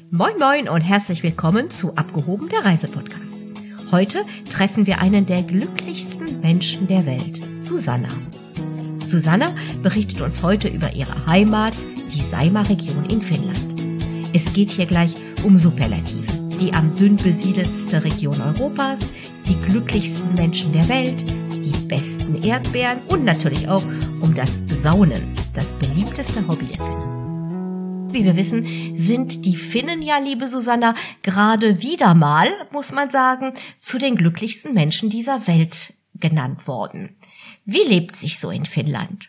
Moin Moin und herzlich willkommen zu Abgehoben, der Reisepodcast. Heute treffen wir einen der glücklichsten Menschen der Welt, Susanna. Susanna berichtet uns heute über ihre Heimat, die Saimaa-Region in Finnland. Es geht hier gleich um Superlative, die am dünn besiedelste Region Europas, die glücklichsten Menschen der Welt, die besten Erdbeeren und natürlich auch um das Saunen, das beliebteste Hobby der Finnen. Wie wir wissen, sind die Finnen ja, liebe Susanna, gerade wieder mal, muss man sagen, zu den glücklichsten Menschen dieser Welt genannt worden. Wie lebt sich so in Finnland?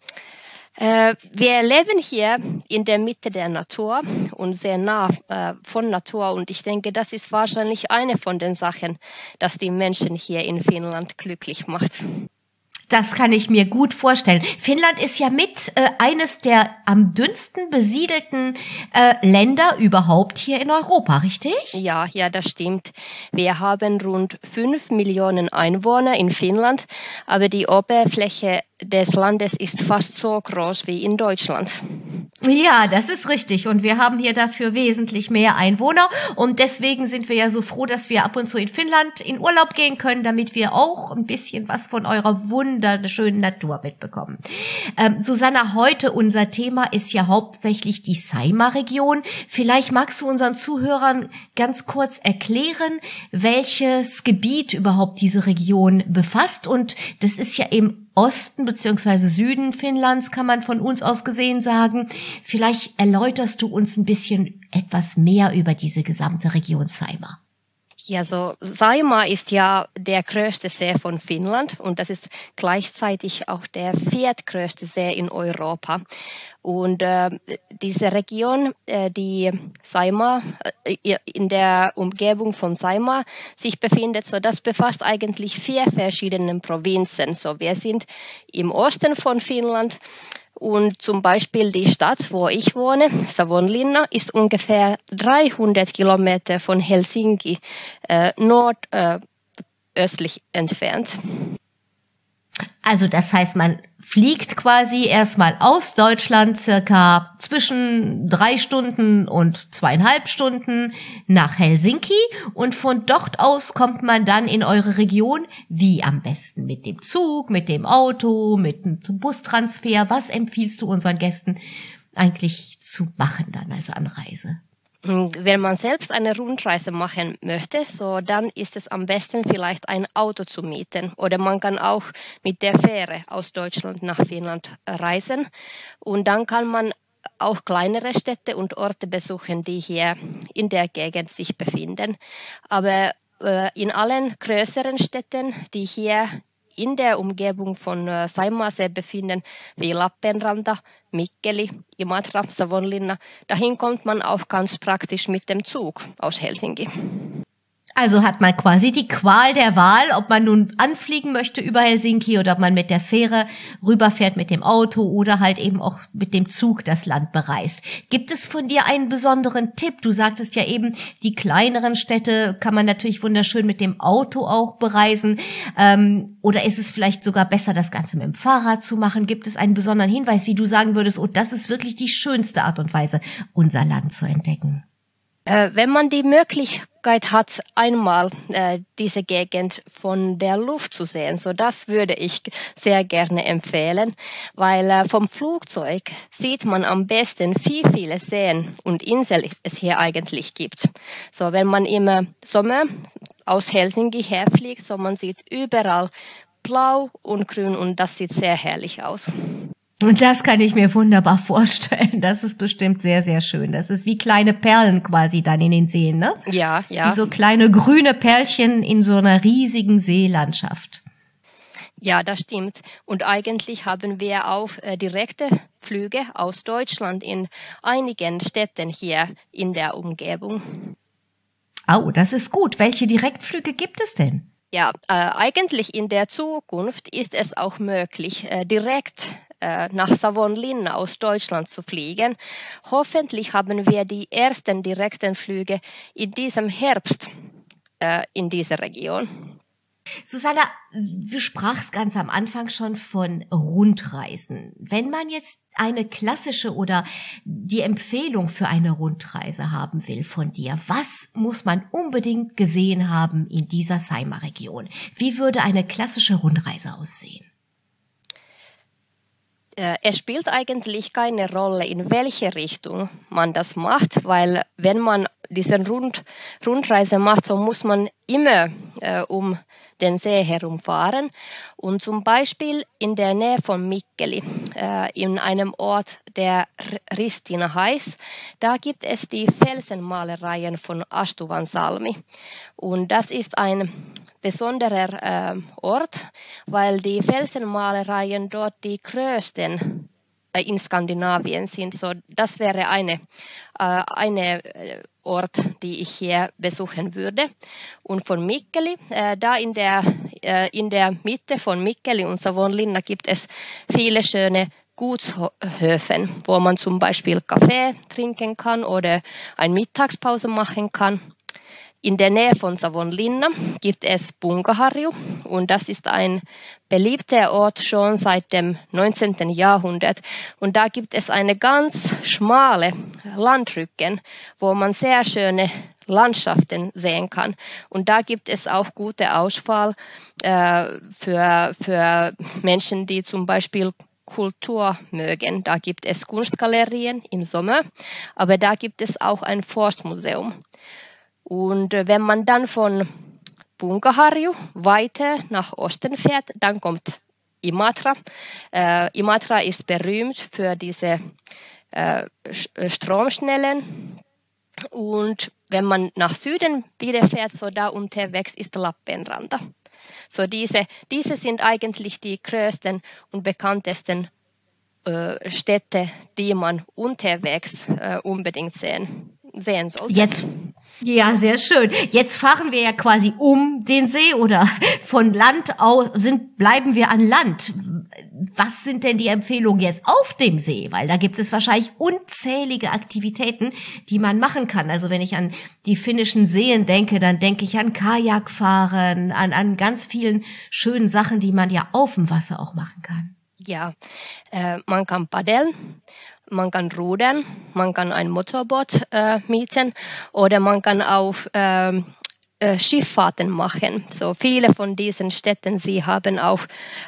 Wir leben hier in der Mitte der Natur und sehr nah von Natur, und ich denke, das ist wahrscheinlich eine von den Sachen, dass die Menschen hier in Finnland glücklich macht. Das kann ich mir gut vorstellen. Finnland ist ja mit eines der am dünnsten besiedelten Länder überhaupt hier in Europa, richtig? Ja, das stimmt. Wir haben rund 5 Millionen Einwohner in Finnland, aber die Oberfläche des Landes ist fast so groß wie in Deutschland. Ja, das ist richtig. Und wir haben hier dafür wesentlich mehr Einwohner. Und deswegen sind wir ja so froh, dass wir ab und zu in Finnland in Urlaub gehen können, damit wir auch ein bisschen was von eurer wunderschönen Natur mitbekommen. Susanna, heute unser Thema ist ja hauptsächlich die Saimaa-Region. Vielleicht magst du unseren Zuhörern ganz kurz erklären, welches Gebiet überhaupt diese Region befasst. Und das ist ja im Osten bzw. Süden Finnlands, kann man von uns aus gesehen sagen. Vielleicht erläuterst du uns ein bisschen etwas mehr über diese gesamte Region Saimaa. Ja, so Saimaa ist ja der größte See von Finnland und das ist gleichzeitig auch der viertgrößte See in Europa. Und diese Region, die Saimaa, in der Umgebung von Saimaa sich befindet, so das befasst eigentlich 4 verschiedene Provinzen. So, wir sind im Osten von Finnland. Und zum Beispiel die Stadt, wo ich wohne, Savonlinna, ist ungefähr 300 Kilometer von Helsinki nordöstlich entfernt. Also das heißt, man fliegt quasi erstmal aus Deutschland circa zwischen 3 Stunden und 2,5 Stunden nach Helsinki und von dort aus kommt man dann in eure Region. Wie am besten? Mit dem Zug, mit dem Auto, mit dem Bustransfer? Was empfiehlst du unseren Gästen eigentlich zu machen dann als Anreise? Wenn man selbst eine Rundreise machen möchte, so dann ist es am besten vielleicht ein Auto zu mieten, oder man kann auch mit der Fähre aus Deutschland nach Finnland reisen, und dann kann man auch kleinere Städte und Orte besuchen, die hier in der Gegend sich befinden. Aber in allen größeren Städten, die hier in der Umgebung von Saimaasee befinden, wie Lappeenranta, Mikkeli, Imatra, Savonlinna, dahin kommt man auch ganz praktisch mit dem Zug aus Helsinki. Also hat man quasi die Qual der Wahl, ob man nun anfliegen möchte über Helsinki oder ob man mit der Fähre rüberfährt mit dem Auto oder halt eben auch mit dem Zug das Land bereist. Gibt es von dir einen besonderen Tipp? Du sagtest ja eben, die kleineren Städte kann man natürlich wunderschön mit dem Auto auch bereisen. Oder ist es vielleicht sogar besser, das Ganze mit dem Fahrrad zu machen? Gibt es einen besonderen Hinweis, wie du sagen würdest, oh, das ist wirklich die schönste Art und Weise, unser Land zu entdecken? Wenn man die Möglichkeit hat, einmal diese Gegend von der Luft zu sehen, so das würde ich sehr gerne empfehlen, weil vom Flugzeug sieht man am besten, wie viele Seen und Inseln es hier eigentlich gibt. So, wenn man im Sommer aus Helsinki herfliegt, so man sieht überall blau und grün und das sieht sehr herrlich aus. Und das kann ich mir wunderbar vorstellen. Das ist bestimmt sehr, sehr schön. Das ist wie kleine Perlen quasi dann in den Seen, ne? Ja. Wie so kleine grüne Perlchen in so einer riesigen Seelandschaft. Ja, das stimmt. Und eigentlich haben wir auch direkte Flüge aus Deutschland in einigen Städten hier in der Umgebung. Oh, das ist gut. Welche Direktflüge gibt es denn? Ja, eigentlich in der Zukunft ist es auch möglich, direkt nach Savonlinna aus Deutschland zu fliegen. Hoffentlich haben wir die ersten direkten Flüge in diesem Herbst in dieser Region. Susanna, du sprachst ganz am Anfang schon von Rundreisen. Wenn man jetzt eine klassische oder die Empfehlung für eine Rundreise haben will von dir, was muss man unbedingt gesehen haben in dieser Saimaa-Region? Wie würde eine klassische Rundreise aussehen? Es spielt eigentlich keine Rolle, in welche Richtung man das macht, weil wenn man diese Rundreise macht, so muss man immer um den See herumfahren. Und zum Beispiel in der Nähe von Mikkeli, in einem Ort, der Ristina heißt, da gibt es die Felsenmalereien von Astuvansalmi. Und das ist ein besonderer Ort, weil die Felsenmalereien dort die größten in Skandinavien sind. So, das wäre eine Ort, die ich hier besuchen würde. Und von Mikkeli, da in der Mitte von Mikkeli und Savonlinna gibt es viele schöne Gutshöfen, wo man zum Beispiel Kaffee trinken kann oder eine Mittagspause machen kann. In der Nähe von Savonlinna gibt es Punkaharju und das ist ein beliebter Ort schon seit dem 19. Jahrhundert. Und da gibt es eine ganz schmale Landrücken, wo man sehr schöne Landschaften sehen kann. Und da gibt es auch gute Auswahl für Menschen, die zum Beispiel Kultur mögen. Da gibt es Kunstgalerien im Sommer, aber da gibt es auch ein Forstmuseum. Und wenn man dann von Punkaharju weiter nach Osten fährt, dann kommt Imatra. Imatra ist berühmt für diese Stromschnellen. Und wenn man nach Süden wieder fährt, so da unterwegs ist Lappeenranta. So diese sind eigentlich die größten und bekanntesten Städte, die man unterwegs unbedingt sehen sollte. Jetzt, ja, sehr schön. Jetzt fahren wir ja quasi um den See oder von Land aus bleiben wir an Land. Was sind denn die Empfehlungen jetzt auf dem See? Weil da gibt es wahrscheinlich unzählige Aktivitäten, die man machen kann. Also wenn ich an die finnischen Seen denke, dann denke ich an Kajakfahren, an ganz vielen schönen Sachen, die man ja auf dem Wasser auch machen kann. Ja, man kann paddeln, man kann rudern, man kann ein Motorboot mieten oder man kann auch Schifffahrten machen. So viele von diesen Städten, sie haben auch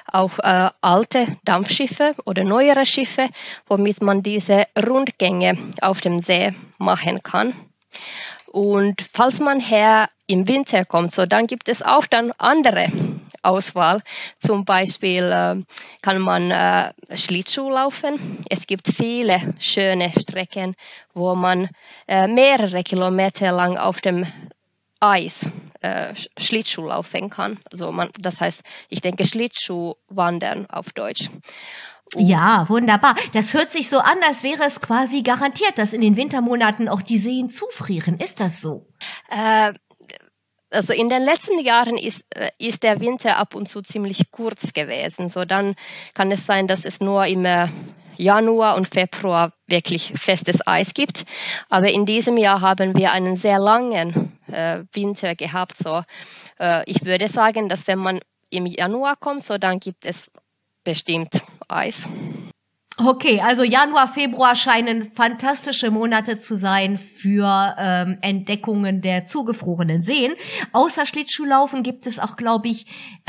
alte Dampfschiffe oder neuere Schiffe, womit man diese Rundgänge auf dem See machen kann. Und falls man her im Winter kommt, so dann gibt es auch dann andere Auswahl. Zum Beispiel kann man Schlittschuh laufen. Es gibt viele schöne Strecken, wo man mehrere Kilometer lang auf dem Eis Schlittschuh laufen kann. Also das heißt, ich denke Schlittschuh wandern auf Deutsch. Ja, wunderbar. Das hört sich so an, als wäre es quasi garantiert, dass in den Wintermonaten auch die Seen zufrieren. Ist das so? Also in den letzten Jahren ist der Winter ab und zu ziemlich kurz gewesen. So dann kann es sein, dass es nur im Januar und Februar wirklich festes Eis gibt. Aber in diesem Jahr haben wir einen sehr langen Winter gehabt. So, ich würde sagen, dass wenn man im Januar kommt, so dann gibt es bestimmt Eis. Okay, also Januar, Februar scheinen fantastische Monate zu sein für Entdeckungen der zugefrorenen Seen. Außer Schlittschuhlaufen gibt es auch, glaube ich,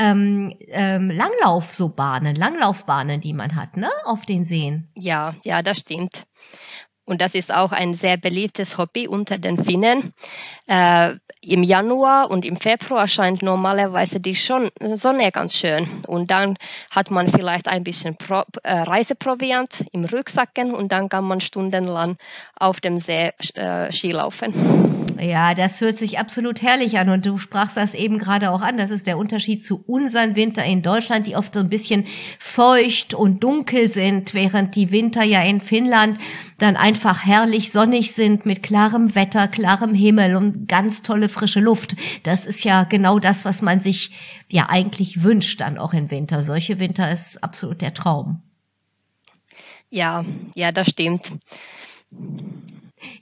Langlaufbahnen, die man hat, ne, auf den Seen. Ja, das stimmt. Und das ist auch ein sehr beliebtes Hobby unter den Finnen. Im Januar und im Februar scheint normalerweise die Sonne ganz schön. Und dann hat man vielleicht ein bisschen Reiseproviant im Rucksacken und dann kann man stundenlang auf dem See Skilaufen. Ja, das hört sich absolut herrlich an und du sprachst das eben gerade auch an. Das ist der Unterschied zu unseren Winter in Deutschland, die oft so ein bisschen feucht und dunkel sind, während die Winter ja in Finnland dann einfach herrlich sonnig sind mit klarem Wetter, klarem Himmel und ganz tolle frische Luft. Das ist ja genau das, was man sich ja eigentlich wünscht dann auch im Winter. Solche Winter ist absolut der Traum. Ja, das stimmt.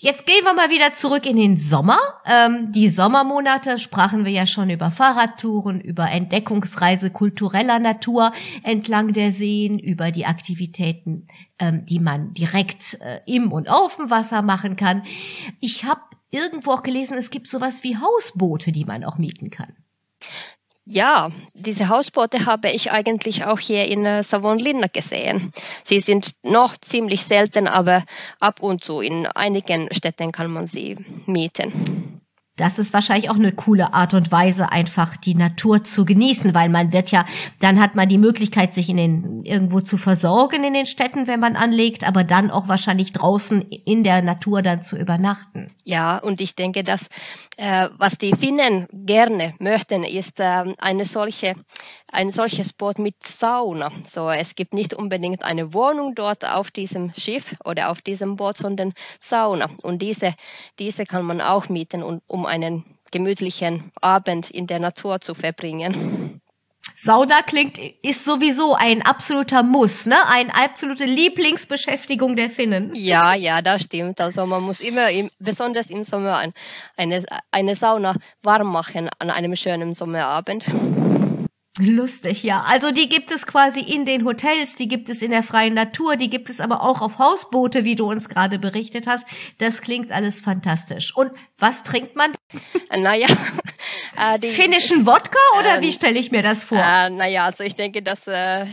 Jetzt gehen wir mal wieder zurück in den Sommer. Die Sommermonate sprachen wir ja schon über Fahrradtouren, über Entdeckungsreise kultureller Natur entlang der Seen, über die Aktivitäten, die man direkt im und auf dem Wasser machen kann. Ich habe irgendwo auch gelesen, es gibt sowas wie Hausboote, die man auch mieten kann. Ja, diese Hausboote habe ich eigentlich auch hier in Savonlinna gesehen. Sie sind noch ziemlich selten, aber ab und zu in einigen Städten kann man sie mieten. Das ist wahrscheinlich auch eine coole Art und Weise, einfach die Natur zu genießen, weil dann hat man die Möglichkeit, sich irgendwo zu versorgen in den Städten, wenn man anlegt, aber dann auch wahrscheinlich draußen in der Natur dann zu übernachten. Ja, und ich denke, dass was die Finnen gerne möchten, ist ein solches Boot mit Sauna. So, es gibt nicht unbedingt eine Wohnung dort auf diesem Schiff oder auf diesem Boot, sondern Sauna. Und diese kann man auch mieten, um einen gemütlichen Abend in der Natur zu verbringen. Sauna ist sowieso ein absoluter Muss, ne? Eine absolute Lieblingsbeschäftigung der Finnen. Ja, das stimmt. Also man muss immer, besonders im Sommer, eine Sauna warm machen an einem schönen Sommerabend. Lustig, ja. Also die gibt es quasi in den Hotels, die gibt es in der freien Natur, die gibt es aber auch auf Hausboote, wie du uns gerade berichtet hast. Das klingt alles fantastisch. Und was trinkt man? Naja. Finnischen Wodka oder wie stelle ich mir das vor? Also ich denke, dass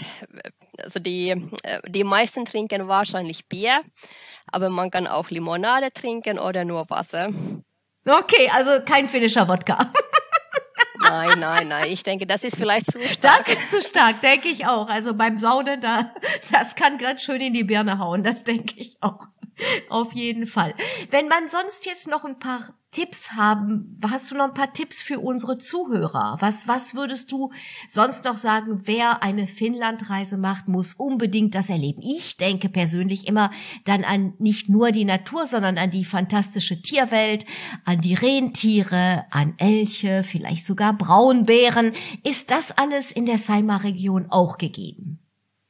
die meisten trinken wahrscheinlich Bier, aber man kann auch Limonade trinken oder nur Wasser. Okay, also kein finnischer Wodka. Nein. Ich denke, das ist vielleicht zu stark. Das ist zu stark, denke ich auch. Also beim Saunen, das kann ganz schön in die Birne hauen, das denke ich auch. Auf jeden Fall. Wenn man sonst jetzt noch ein paar Tipps hast du noch ein paar Tipps für unsere Zuhörer? Was würdest du sonst noch sagen, wer eine Finnlandreise macht, muss unbedingt das erleben? Ich denke persönlich immer dann an nicht nur die Natur, sondern an die fantastische Tierwelt, an die Rentiere, an Elche, vielleicht sogar Braunbären. Ist das alles in der Saimaa-Region auch gegeben?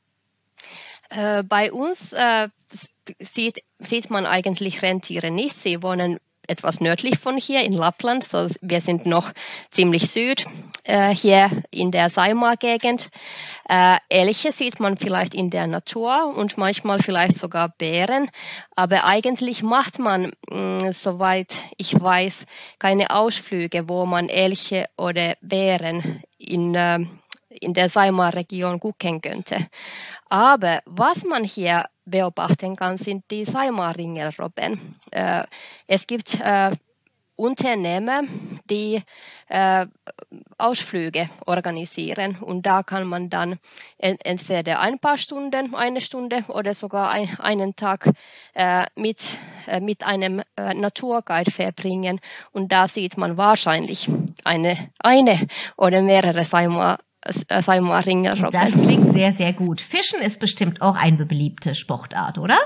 Bei uns sieht man eigentlich Rentiere nicht. Sie wohnen etwas nördlich von hier in Lappland. So, wir sind noch ziemlich süd hier in der Saimaa-Gegend. Elche sieht man vielleicht in der Natur und manchmal vielleicht sogar Bären. Aber eigentlich macht man, soweit ich weiß, keine Ausflüge, wo man Elche oder Bären in der Saimaa-Region gucken könnte. Aber was man hier beobachten kann, sind die Saimaa-Ringelrobben. Es gibt Unternehmen, die Ausflüge organisieren und da kann man dann entweder ein paar Stunden, eine Stunde oder sogar einen Tag mit einem Naturguide verbringen und da sieht man wahrscheinlich eine oder mehrere Saimaa-Ringelrobben. Das klingt sehr, sehr gut. Fischen ist bestimmt auch eine beliebte Sportart, oder?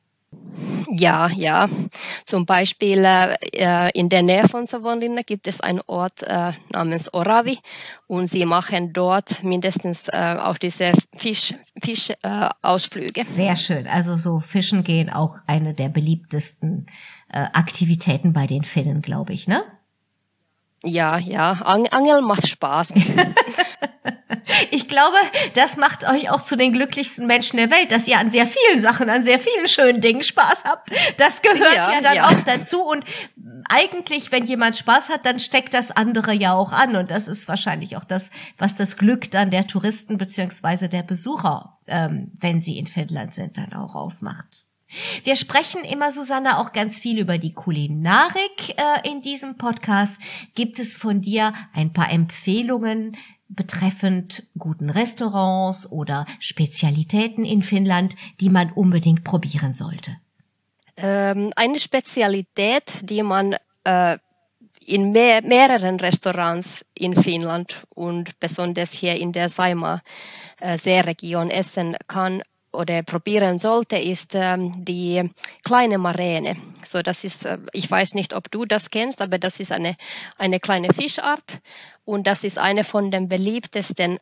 Ja. Zum Beispiel in der Nähe von Savonlinna gibt es einen Ort namens Oravi und sie machen dort mindestens auch diese Fischausflüge. Sehr schön. Also so Fischen gehen auch eine der beliebtesten Aktivitäten bei den Finnen, glaube ich, ne? Ja. Angeln macht Spaß. Ich glaube, das macht euch auch zu den glücklichsten Menschen der Welt, dass ihr an sehr vielen Sachen, an sehr vielen schönen Dingen Spaß habt. Das gehört ja dann auch dazu. Und eigentlich, wenn jemand Spaß hat, dann steckt das andere ja auch an. Und das ist wahrscheinlich auch das, was das Glück dann der Touristen beziehungsweise der Besucher, wenn sie in Finnland sind, dann auch ausmacht. Wir sprechen immer, Susanna, auch ganz viel über die Kulinarik in diesem Podcast. Gibt es von dir ein paar Empfehlungen betreffend guten Restaurants oder Spezialitäten in Finnland, die man unbedingt probieren sollte? Eine Spezialität, die man in mehreren Restaurants in Finnland und besonders hier in der Saimaa-Seeregion essen kann oder probieren sollte, ist die kleine Maräne. So, das ist, ich weiß nicht, ob du das kennst, aber das ist eine kleine Fischart und das ist eine von den beliebtesten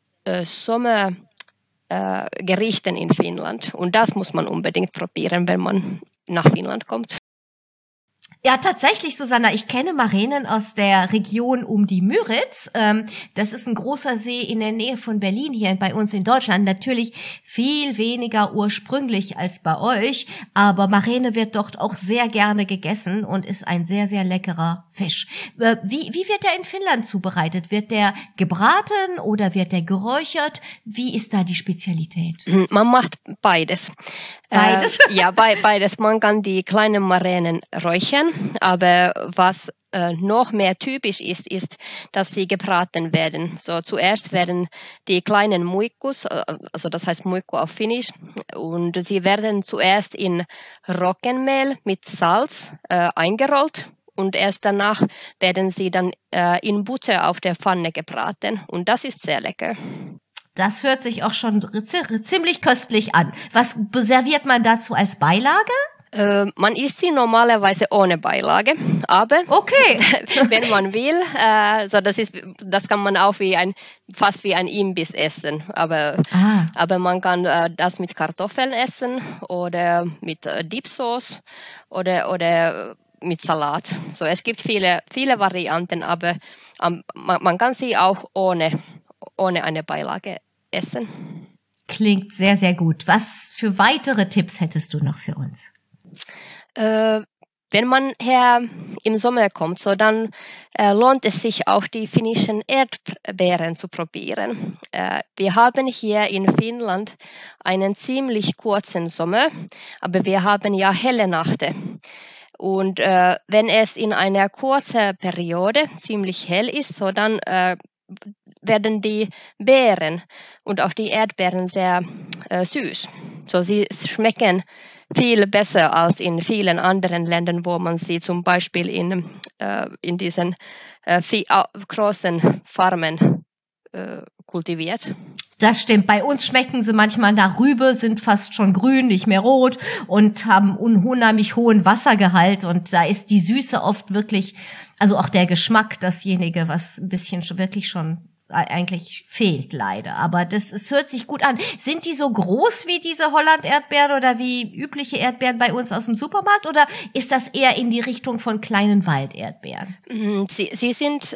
Sommergerichten in Finnland. Und das muss man unbedingt probieren, wenn man nach Finnland kommt. Ja, tatsächlich, Susanna. Ich kenne Maränen aus der Region um die Müritz. Das ist ein großer See in der Nähe von Berlin hier bei uns in Deutschland. Natürlich viel weniger ursprünglich als bei euch, aber Maräne wird dort auch sehr gerne gegessen und ist ein sehr, sehr leckerer Fisch. Wie wird der in Finnland zubereitet? Wird der gebraten oder wird der geräuchert? Wie ist da die Spezialität? Man macht beides. Beides? Ja, beides. Man kann die kleinen Maränen räuchern, aber was noch mehr typisch ist, dass sie gebraten werden. So zuerst werden die kleinen muikkus, also das heißt muikku auf Finnisch, und sie werden zuerst in Roggenmehl mit Salz eingerollt. Und erst danach werden sie dann in Butter auf der Pfanne gebraten. Und das ist sehr lecker. Das hört sich auch schon ziemlich köstlich an. Was serviert man dazu als Beilage? Man isst sie normalerweise ohne Beilage, aber okay. Wenn man will, das kann man auch fast wie ein Imbiss essen, aber man kann das mit Kartoffeln essen oder mit Dipsauce oder mit Salat. So, es gibt viele Varianten, aber man kann sie auch ohne eine Beilage essen. Klingt sehr, sehr gut. Was für weitere Tipps hättest du noch für uns? Wenn man her im Sommer kommt, so dann lohnt es sich auch die finnischen Erdbeeren zu probieren. Wir haben hier in Finnland einen ziemlich kurzen Sommer, aber wir haben ja helle Nächte. Und wenn es in einer kurzen Periode ziemlich hell ist, so dann werden die Beeren und auch die Erdbeeren sehr süß. So sie schmecken viel besser als in vielen anderen Ländern, wo man sie zum Beispiel in diesen großen Farmen kultiviert. Das stimmt. Bei uns schmecken sie manchmal nach Rübe, sind fast schon grün, nicht mehr rot und haben unheimlich hohen Wassergehalt. Und da ist die Süße oft wirklich, also auch der Geschmack, dasjenige, was ein bisschen wirklich schon eigentlich fehlt leider. Aber es hört sich gut an. Sind die so groß wie diese Holland-Erdbeeren oder wie übliche Erdbeeren bei uns aus dem Supermarkt oder ist das eher in die Richtung von kleinen Walderdbeeren? Sie sind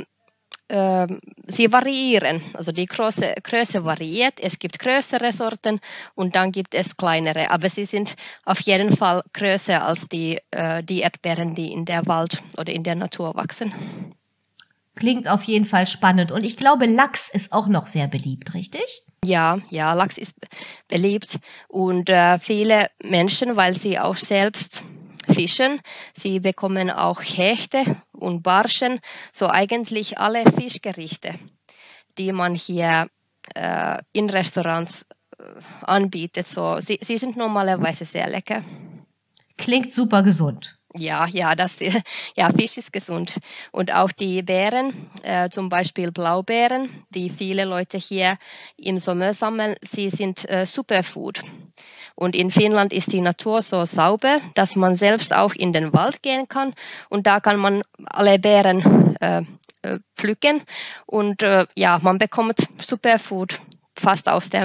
sie variieren, also die Größe variiert. Es gibt größere Sorten und dann gibt es kleinere, aber sie sind auf jeden Fall größer als die Erdbeeren, die in der Wald oder in der Natur wachsen. Klingt auf jeden Fall spannend. Und ich glaube, Lachs ist auch noch sehr beliebt, richtig? Ja, Lachs ist beliebt und viele Menschen, weil sie auch selbst fischen, sie bekommen auch Hechte und Barschen, so eigentlich alle Fischgerichte, die man hier in Restaurants anbietet. So, sie sind normalerweise sehr lecker. Klingt super gesund. Ja, Fisch ist gesund. Und auch die Beeren, zum Beispiel Blaubeeren, die viele Leute hier im Sommer sammeln, sie sind Superfood. Und in Finnland ist die Natur so sauber, dass man selbst auch in den Wald gehen kann. Und da kann man alle Beeren pflücken. Und man bekommt Superfood fast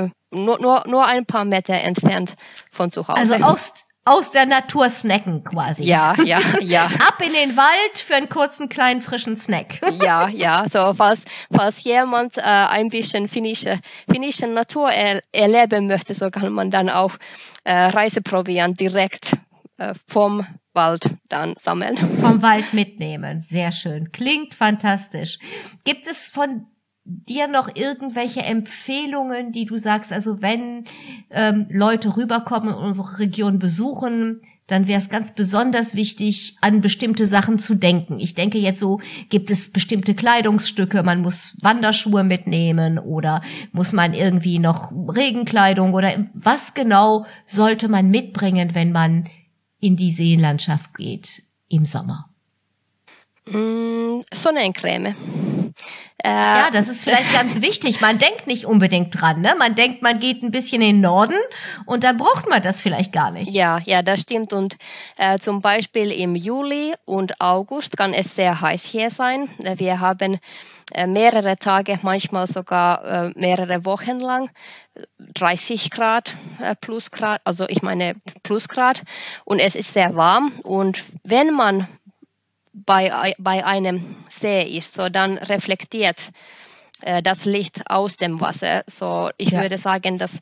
nur ein paar Meter entfernt von zu Hause. Also aus der Natur snacken quasi. Ja. Ab in den Wald für einen kurzen, kleinen, frischen Snack. Ja. So, falls jemand ein bisschen finnische Natur erleben möchte, so kann man dann auch Reiseproviant direkt vom Wald dann sammeln. Vom Wald mitnehmen. Sehr schön. Klingt fantastisch. Gibt es von dir noch irgendwelche Empfehlungen, die du sagst, also wenn Leute rüberkommen und unsere Region besuchen, dann wäre es ganz besonders wichtig, an bestimmte Sachen zu denken. Ich denke jetzt so, gibt es bestimmte Kleidungsstücke, man muss Wanderschuhe mitnehmen oder muss man irgendwie noch Regenkleidung oder was genau sollte man mitbringen, wenn man in die Seenlandschaft geht im Sommer? Sonnencreme. Ja, das ist vielleicht ganz wichtig. Man denkt nicht unbedingt dran, ne? Man denkt, man geht ein bisschen in den Norden und dann braucht man das vielleicht gar nicht. Ja, das stimmt. Und zum Beispiel im Juli und August kann es sehr heiß hier sein. Wir haben mehrere Tage, manchmal sogar mehrere Wochen lang 30 Grad, Plusgrad, also ich meine Plusgrad. Und es ist sehr warm. Und wenn man bei einem See ist, so dann reflektiert das Licht aus dem Wasser. So, ich würde sagen, dass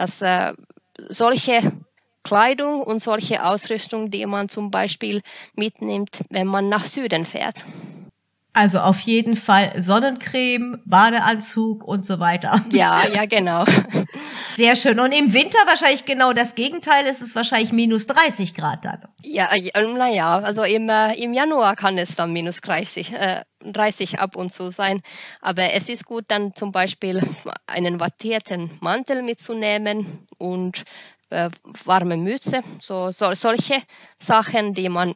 solche Kleidung und solche Ausrüstung, die man zum Beispiel mitnimmt, wenn man nach Süden fährt. Also auf jeden Fall Sonnencreme, Badeanzug und so weiter. Ja, genau. Sehr schön. Und im Winter wahrscheinlich genau das Gegenteil. Es ist wahrscheinlich minus 30 Grad dann. Ja, naja, also im Januar kann es dann minus 30 ab und zu sein. Aber es ist gut, dann zum Beispiel einen wattierten Mantel mitzunehmen und warme Mütze. Solche Sachen, die man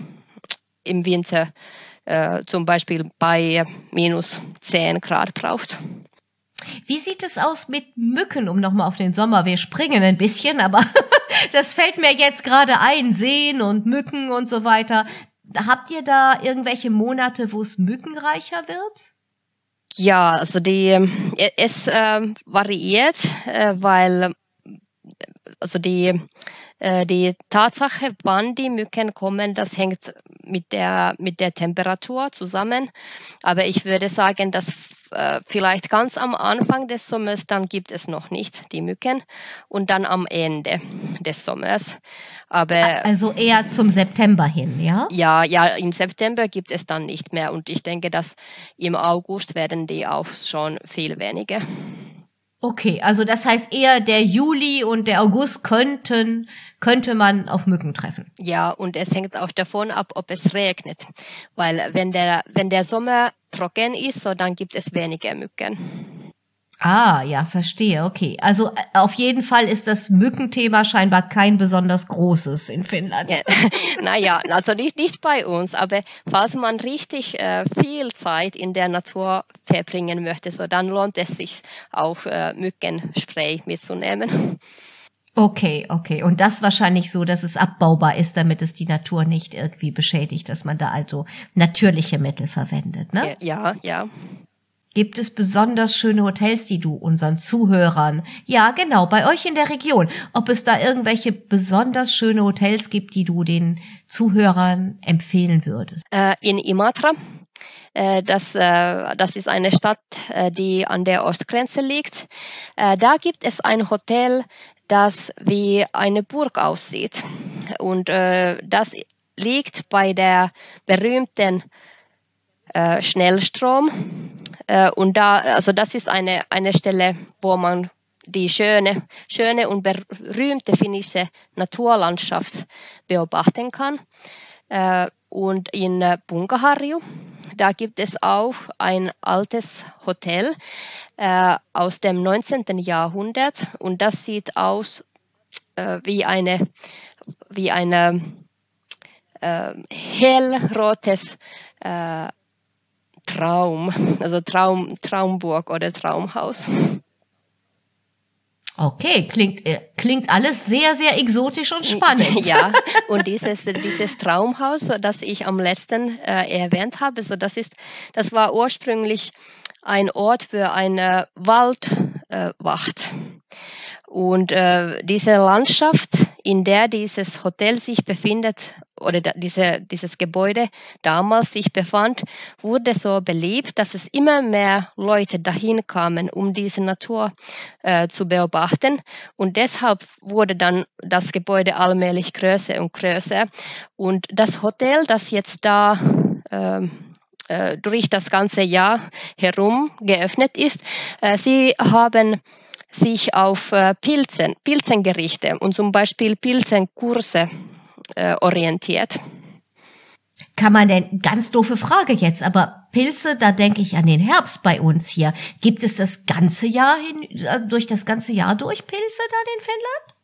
im Winter zum Beispiel bei minus 10 Grad braucht. Wie sieht es aus mit Mücken, um nochmal auf den Sommer? Wir springen ein bisschen, aber das fällt mir jetzt gerade ein, Seen und Mücken und so weiter. Habt ihr da irgendwelche Monate, wo es mückenreicher wird? Ja, also es variiert, weil also die Tatsache, wann die Mücken kommen, das hängt mit der Temperatur zusammen. Aber ich würde sagen, dass vielleicht ganz am Anfang des Sommers, dann gibt es noch nicht die Mücken und dann am Ende des Sommers. Aber also eher zum September hin, ja? Ja, im September gibt es dann nicht mehr und ich denke, dass im August werden die auch schon viel weniger. Okay, also das heißt eher der Juli und der August könnte man auf Mücken treffen. Ja, und es hängt auch davon ab, ob es regnet. Weil wenn der Sommer trocken ist, so dann gibt es weniger Mücken. Ah, ja, verstehe, okay. Also auf jeden Fall ist das Mückenthema scheinbar kein besonders großes in Finnland. Ja, naja, also nicht bei uns, aber falls man richtig viel Zeit in der Natur verbringen möchte, so dann lohnt es sich auch Mückenspray mitzunehmen. Okay. Und das wahrscheinlich so, dass es abbaubar ist, damit es die Natur nicht irgendwie beschädigt, dass man da also natürliche Mittel verwendet, ne? Ja. Gibt es besonders schöne Hotels, die du unseren Zuhörern, ja genau, bei euch in der Region, ob es da irgendwelche besonders schöne Hotels gibt, die du den Zuhörern empfehlen würdest? In Imatra, das ist eine Stadt, die an der Ostgrenze liegt. Da gibt es ein Hotel, das wie eine Burg aussieht. Und das liegt bei der berühmten Schnellstrom. Und das ist eine Stelle, wo man die schöne und berühmte finnische Naturlandschaft beobachten kann. Und in Punkaharju, da gibt es auch ein altes Hotel aus dem 19. Jahrhundert und das sieht aus wie eine hellrotes Traumburg oder Traumhaus. Okay, klingt alles sehr, sehr exotisch und spannend. Ja, und dieses Traumhaus, das ich am letzten erwähnt habe, das war ursprünglich ein Ort für eine Waldwacht. Und diese Landschaft, in der dieses Hotel sich befindet, oder dieses Gebäude damals sich befand, wurde so beliebt, dass es immer mehr Leute dahin kamen, um diese Natur zu beobachten. Und deshalb wurde dann das Gebäude allmählich größer und größer. Und das Hotel, das jetzt da durch das ganze Jahr herum geöffnet ist, sie haben sich auf Pilzengerichte und zum Beispiel Pilzenkurse orientiert. Kann man denn, ganz doofe Frage jetzt, aber Pilze, da denke ich an den Herbst bei uns hier. Gibt es das ganze Jahr durch das ganze Jahr durch Pilze dann in Finnland?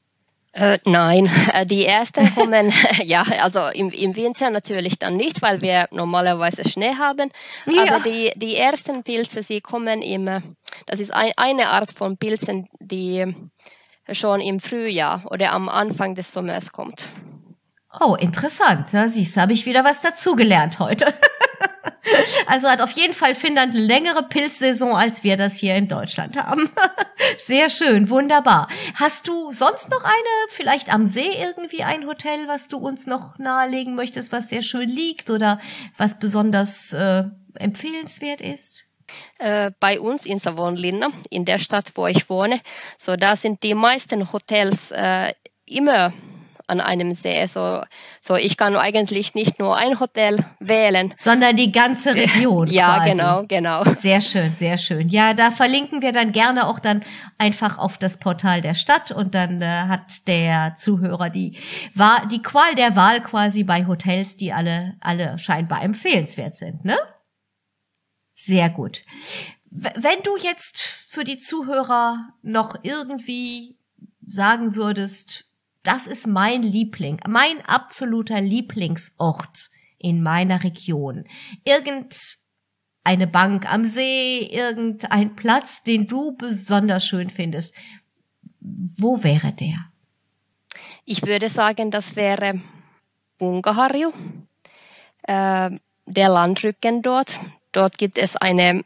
Nein, die ersten kommen, ja, also im Winter natürlich dann nicht, weil wir normalerweise Schnee haben. Ja. Aber die ersten Pilze, sie kommen das ist eine Art von Pilzen, die schon im Frühjahr oder am Anfang des Sommers kommt. Oh, interessant. Da siehst du, habe ich wieder was dazugelernt heute. Also hat auf jeden Fall Finnland eine längere Pilzsaison, als wir das hier in Deutschland haben. Sehr schön, wunderbar. Hast du sonst noch vielleicht am See irgendwie ein Hotel, was du uns noch nahelegen möchtest, was sehr schön liegt oder was besonders empfehlenswert ist? Bei uns in Savonlinna, in der Stadt, wo ich wohne, so da sind die meisten Hotels immer an einem See. So ich kann eigentlich nicht nur ein Hotel wählen. Sondern die ganze Region. Ja, quasi. Genau. Sehr schön, sehr schön. Ja, da verlinken wir dann gerne auch dann einfach auf das Portal der Stadt und dann hat der Zuhörer die Qual der Wahl quasi bei Hotels, die alle scheinbar empfehlenswert sind, ne? Sehr gut. Wenn du jetzt für die Zuhörer noch irgendwie sagen würdest, das ist mein absoluter Lieblingsort in meiner Region. Irgendeine Bank am See, irgendein Platz, den du besonders schön findest. Wo wäre der? Ich würde sagen, das wäre Punkaharju, der Landrücken dort. Dort gibt es eine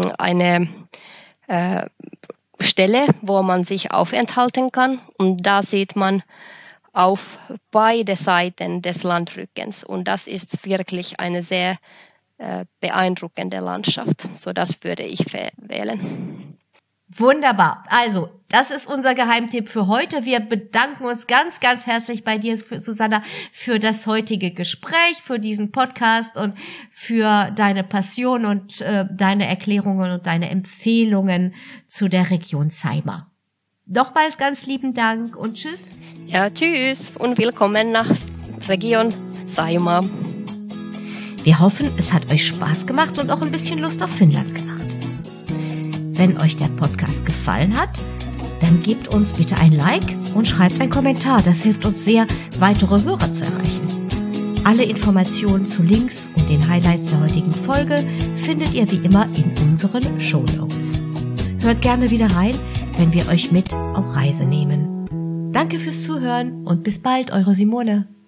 Stelle, wo man sich aufenthalten kann und da sieht man auf beide Seiten des Landrückens und das ist wirklich eine sehr beeindruckende Landschaft. So das würde ich wählen. Wunderbar. Also, das ist unser Geheimtipp für heute. Wir bedanken uns ganz, ganz herzlich bei dir, Susanna, für das heutige Gespräch, für diesen Podcast und für deine Passion und deine Erklärungen und deine Empfehlungen zu der Region Saimaa. Nochmals ganz lieben Dank und tschüss. Ja, tschüss und willkommen nach Region Saimaa. Wir hoffen, es hat euch Spaß gemacht und auch ein bisschen Lust auf Finnland gemacht. Wenn euch der Podcast gefallen hat, dann gebt uns bitte ein Like und schreibt einen Kommentar. Das hilft uns sehr, weitere Hörer zu erreichen. Alle Informationen zu Links und den Highlights der heutigen Folge findet ihr wie immer in unseren Shownotes. Hört gerne wieder rein, wenn wir euch mit auf Reise nehmen. Danke fürs Zuhören und bis bald, eure Simone.